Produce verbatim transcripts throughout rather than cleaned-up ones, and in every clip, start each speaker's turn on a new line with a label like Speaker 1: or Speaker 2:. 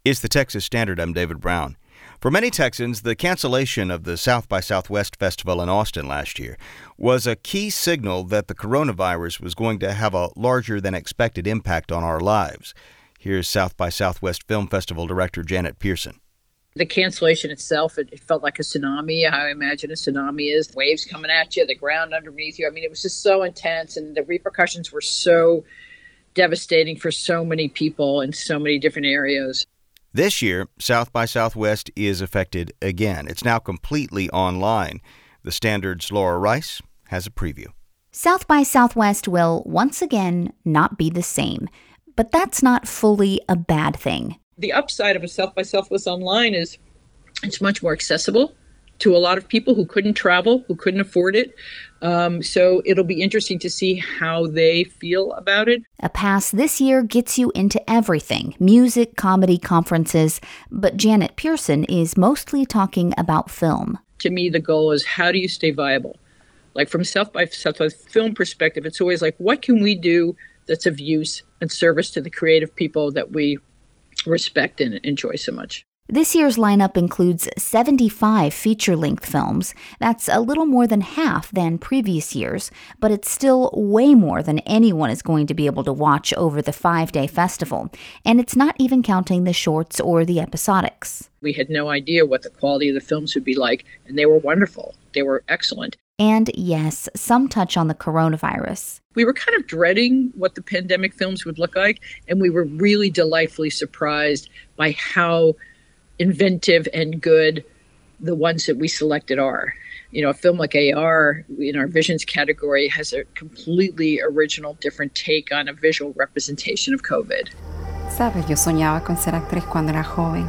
Speaker 1: It's the Texas Standard. I'm David Brown. For many Texans, the cancellation of the South by Southwest Festival in Austin last year was a key signal that the coronavirus was going to have a larger than expected impact on our lives. Here's South by Southwest Film Festival Director Janet Pearson.
Speaker 2: The cancellation itself, it, it felt like a tsunami, how I imagine a tsunami is. Waves coming at you, the ground underneath you. I mean, it was just so intense, and the repercussions were so devastating for so many people in so many different areas.
Speaker 1: This year, South by Southwest is affected again. It's now completely online. The Standard's Laura Rice has a preview.
Speaker 3: South by Southwest will, once again, not be the same. But that's not fully a bad thing.
Speaker 2: The upside of a South by Southwest online is it's much more accessible to a lot of people who couldn't travel, who couldn't afford it. Um, so it'll be interesting to see how they feel about it.
Speaker 3: A pass this year gets you into everything, music, comedy, conferences. But Janet Pearson is mostly talking about film.
Speaker 2: To me, the goal is how do you stay viable? Like from South by Southwest film perspective, it's always like, what can we do that's of use and service to the creative people that we respect and enjoy so much?
Speaker 3: This year's lineup includes seventy-five feature-length films. That's a little more than half than previous years, but it's still way more than anyone is going to be able to watch over the five-day festival. And it's not even counting the shorts or the episodics.
Speaker 2: We had no idea what the quality of the films would be like, and they were wonderful. They were excellent.
Speaker 3: And yes, some touch on the coronavirus.
Speaker 2: We were kind of dreading what the pandemic films would look like, and we were really delightfully surprised by how inventive and good the ones that we selected are. You know, a film like A R in our Visions category has a completely original, different take on a visual representation of COVID.
Speaker 4: Sabes, yo soñaba con ser actriz cuando era joven,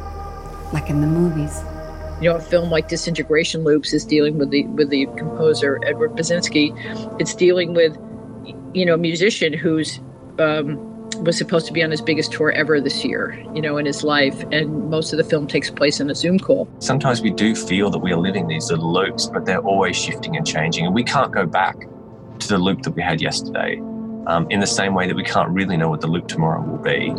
Speaker 4: like in the movies.
Speaker 2: You know, a film like Disintegration Loops is dealing with the with the composer Edward Basinski. It's dealing with, you know, a musician who's um, was supposed to be on his biggest tour ever this year, you know, in his life. And most of the film takes place in a Zoom call.
Speaker 5: Sometimes we do feel that we are living these little loops, but they're always shifting and changing. And we can't go back to the loop that we had yesterday um, in the same way that we can't really know what the loop tomorrow will be.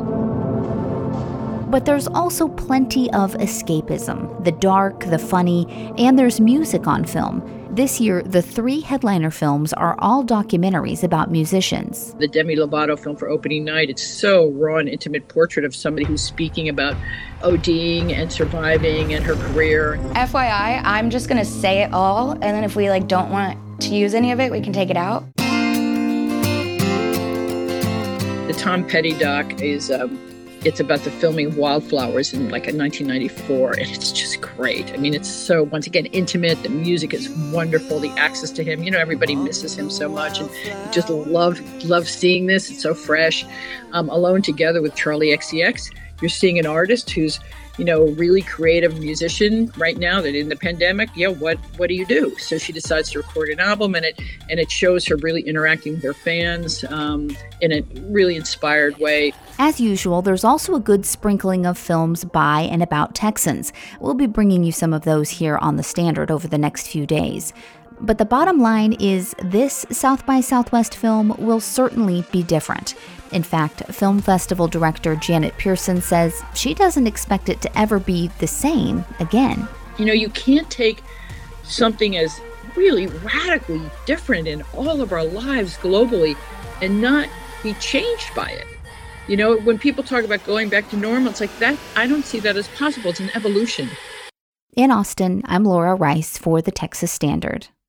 Speaker 3: But there's also plenty of escapism, the dark, the funny, and there's music on film. This year, the three headliner films are all documentaries about musicians.
Speaker 2: The Demi Lovato film for opening night, it's so raw and intimate portrait of somebody who's speaking about ODing and surviving and her career.
Speaker 6: F Y I, I'm just going to say it all, and then if we like don't want to use any of it, we can take it out.
Speaker 2: The Tom Petty doc is... Um, It's about the filming of Wildflowers in like in nineteen ninety-four, and it's just great. I mean, it's so, once again, intimate. The music is wonderful. The access to him, you know, everybody misses him so much, and just love, love seeing this. It's so fresh. Um, Alone Together with Charlie X C X, you're seeing an artist who's, you know, a really creative musician right now that in the pandemic, yeah, what what do you do? So she decides to record an album, and it and it shows her really interacting with her fans um, in a really inspired way.
Speaker 3: As usual, there's also a good sprinkling of films by and about Texans. We'll be bringing you some of those here on The Standard over the next few days. But the bottom line is this South by Southwest film will certainly be different. In fact, film festival director Janet Pearson says she doesn't expect it to ever be the same again.
Speaker 2: You know, you can't take something as really radically different in all of our lives globally and not be changed by it. You know, when people talk about going back to normal, it's like that. I don't see that as possible. It's an evolution.
Speaker 3: In Austin, I'm Laura Rice for the Texas Standard.